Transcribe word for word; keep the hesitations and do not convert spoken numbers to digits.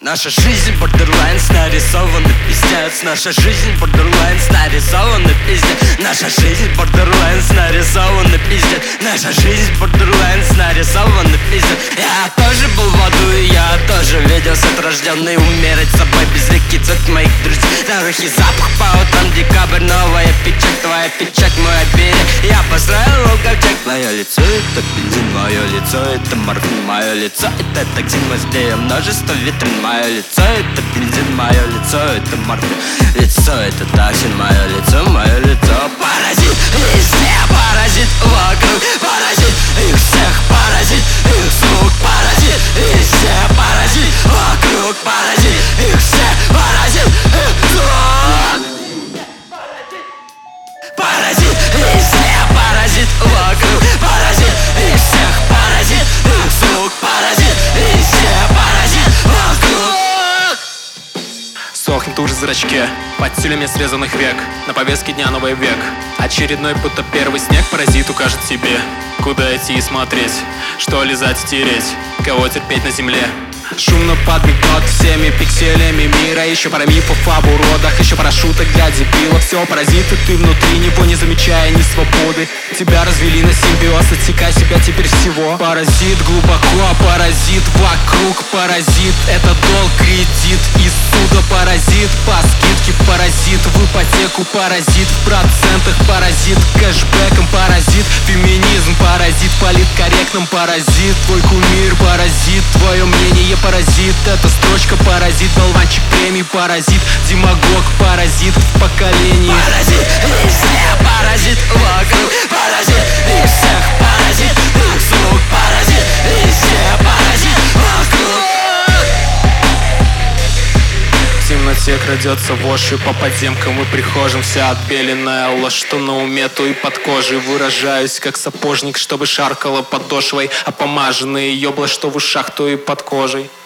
Наша жизнь borderlands, нарисованы пиздец. Наша жизнь borderlands, нарисованы пиздец. Наша жизнь borderlands, нарисованы пиздец. Наша жизнь borderlands, нарисованы пиздец. Я тоже был в аду, и я тоже видел свет рожденный. Умереть с собой безликий цвет моих друзей. Дорохи запах по утрам, декабрь, новая печать. Твоя печать, мой оберег. Я построил ковчег. Мое лицо это бензин, мое лицо это морфин. Мое лицо это токсин, воздея множество витрин. Мое лицо это бензин, мое лицо это морфин. Лицо это токсин, мое лицо, мое лицо паразит. Везде паразит, вокруг паразит. Их всех паразит, их звук паразит. Везде паразит, вокруг паразит. Их все паразит, их звук паразит. Везде паразит, вокруг паразит. Их всех паразит, их звук паразит. Везде паразит, вокруг. Сохнет уже в зрачке, под телями срезанных век. На повестке дня новый век. Очередной будто первый снег. Паразит укажет себе, куда идти и смотреть, что лизать и тереть, кого терпеть на земле. Шумно подмигнет всеми пикселями мира. Еще пара мифов об уродах, еще пара шуток для дебилов. Все паразиты, ты внутри него, не замечая ни свободы. Тебя развели на симбиоз, отсекай себя теперь всего. Паразит глубоко, паразит вокруг. Паразит — это долг, кредит и суда. Паразит по скидке, паразит в ипотеку. Паразит в процентах, паразит кэшбэком. Паразит феминизм, паразит политкорректным. Паразит твой кумир, паразит твое мнение. Паразит, это строчка, паразит, болванчик премии. Паразит, демагог, паразит в поколении. Паразит, везде паразит, вокруг паразит. Их всех паразит, их звук паразит. Везде паразит, вокруг. В темноте крадется вошь, и по подземкам и прихожим вся отбеленная ложь, что на уме, то и под кожей. Выражаюсь как сапожник, чтобы шаркало подошвой, а помаженные ёбла, что в ушах, то и под кожей.